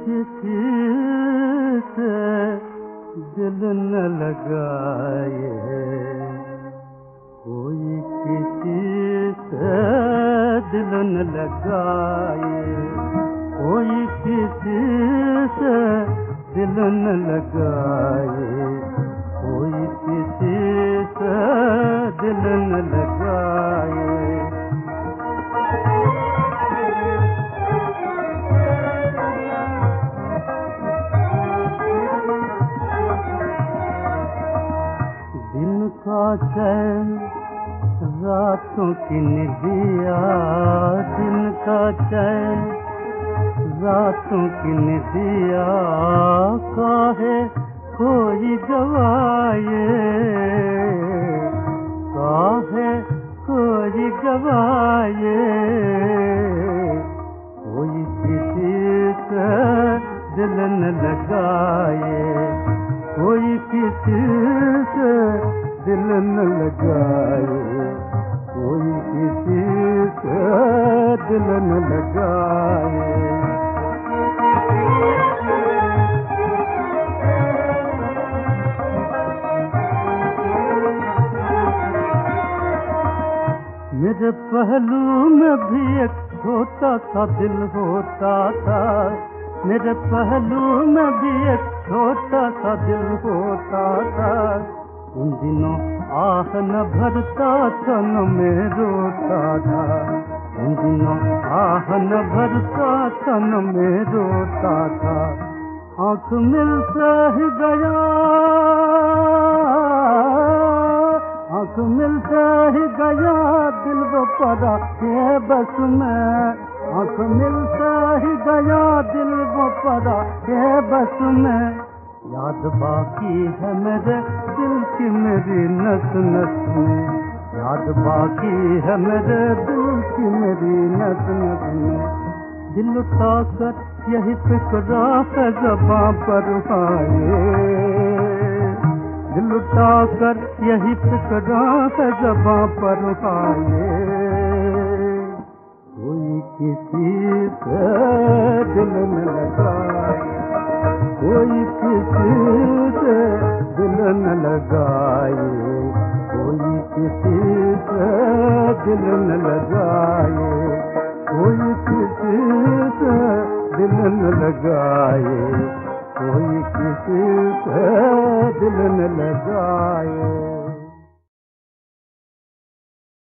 किसी से दिल न लगाए, कोई किसी से दिल न लगाए, कोई किसी से दिल न लगाए, कोई किसी से दिल न लगाए। दिन का चैन रातों की निदिया, दिन का चैन रातों की निदिया, काहे कोई गवाए, काहे कोई गवाए, कोई किसी से दिल न लगाए, कोई किसी से दिल न लगाए, कोई किसी से दिल न लगाए। मेरे पहलू में भी एक छोटा सा दिल होता था, मेरे पहलू में भी एक छोटा सा दिल होता था, उन दिनों आह न भरता था न मैं रोता था, उन दिनों आह न भरता था न मैं रोता था। आँख मिलते ही गया, आँख मिलते ही गया दिल वो पड़ा ये बस में, आँख मिलते ही गया दिल वो पड़ा ये बस में। याद बाकी है मेरे दिल की मेरी नस नस में, याद बाकी है मेरे दिल की मेरी नस नस में। दिल उठाकर यही फिक्रा है ज़बां पर आए, दिल उठाकर यही फिक्रा है ज़बां पर आए, कोई किसी से दिल न लगाए, कोई किसी से दिल न लगाए, कोई किसी से दिल न लगाए, कोई किसी से दिल न लगाए, कोई किसी से दिल न लगाए।